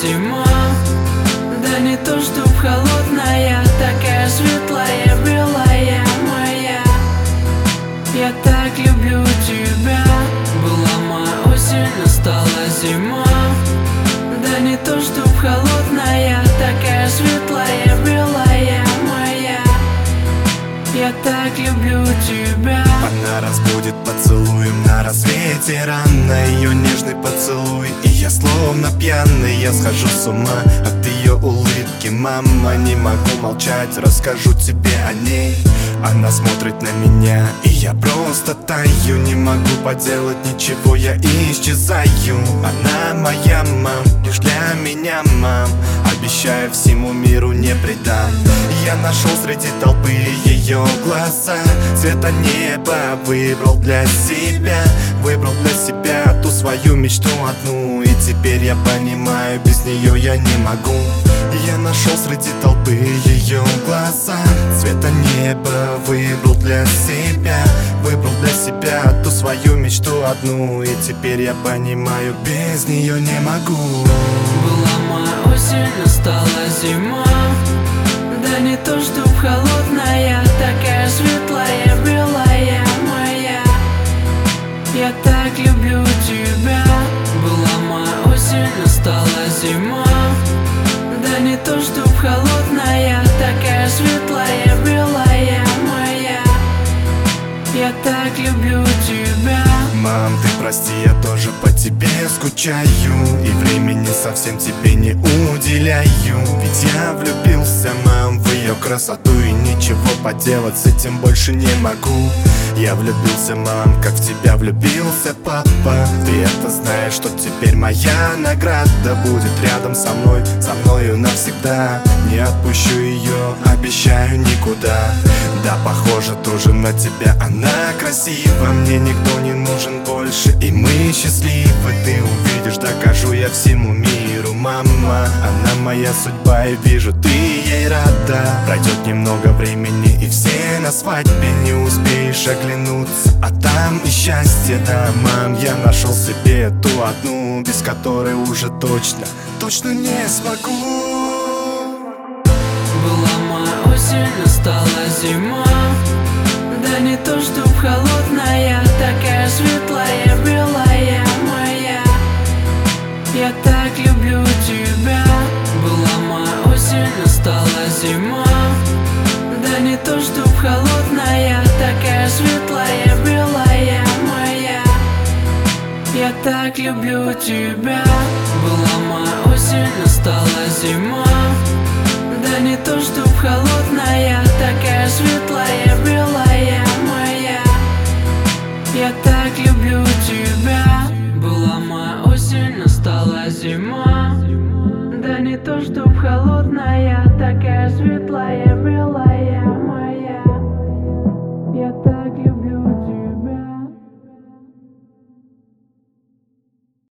зима. Да не то чтоб холодная, такая светлая, белая моя. Я так люблю тебя. Была моя осень, настала зима. Да не то чтоб холодная, такая светлая, белая моя. Я так люблю тебя. Она разбудит поцелуем на рассвете рано. Ее нежный поцелуй, и я словно пьяный. Я схожу с ума от ее улыбки. Мама, не могу молчать, расскажу тебе о ней. Она смотрит на меня, и я просто таю. Не могу поделать ничего, я исчезаю. Она моя мам, лишь для меня мам. Обещаю всему миру не предам. Я нашел среди толпы ее глаза, цвета неба. Выбрал для себя ту свою мечту одну. И теперь я понимаю, без нее я не могу. Я нашел среди толпы ее глаза, цвета неба. Выбрал для себя ту свою мечту одну. И теперь я понимаю, без нее не могу. Была моя осень, настала зима. Да не то чтоб холодная, такая светлая, белая моя. Я так люблю тебя. Была моя осень, настала зима. Да не то чтоб холодная, такая светлая, белая моя. Я так люблю тебя. Мам, ты прости, я тоже по тебе скучаю. И времени совсем тебе не уделяю. Ведь я влюбился, мам, в ее красоту. И ничего поделать с этим больше не могу. Я влюбился, мам, как в тебя влюбился папа. Ты это знаешь, что теперь моя награда будет рядом со мною навсегда. Не отпущу ее, обещаю никуда. Да, похоже тоже на тебя, она красива. Мне никто не нужен больше, и мы счастливы. Ты увидишь, докажу я всему миру. Мама, она моя судьба, и вижу, ты ей рада. Пройдет немного времени, и все на свадьбе. Не успеешь оглянуться, а там и счастье. Да, мам, я нашел себе ту одну, без которой уже точно не смогу. Была моя осень, настала зима. Да не то чтоб холодная, такая светлая, белая моя. Я так люблю тебя. Была моя осень, настала зима. Да не то чтоб холодная, такая светлая, белая моя. Я так люблю тебя. Была моя осень, настала зима. Да не то чтоб холодная, такая светлая, белая моя. Я так люблю тебя. Была моя осень, настала зима. Да не то чтоб холодная, такая светлая, белая.